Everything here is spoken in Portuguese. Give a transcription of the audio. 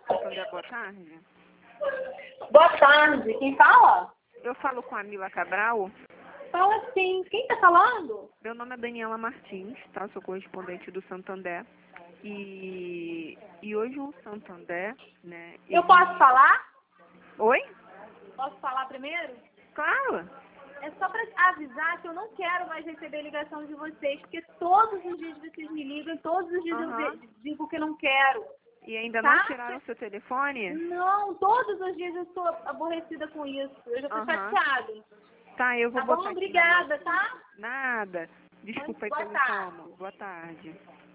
Santander, boa tarde. Boa tarde, quem fala? Eu falo com a Mila Cabral. Fala sim, quem tá falando? Meu nome é Daniela Martins, tá? Sou correspondente do Santander. E hoje o Santander, né? Eu posso falar? Oi? Posso falar primeiro? Claro. É só pra avisar que eu não quero mais receber ligação de vocês, porque todos os dias vocês me ligam, todos os dias eu digo que não quero. E ainda Tá? não tiraram seu telefone? Não, todos os dias eu estou aborrecida com isso. Eu já tô chateada. Tá, eu vou Tá botar bom? aqui Obrigada, tá? Nada. Desculpa aí Boa pelo tarde. incômodo. Boa tarde.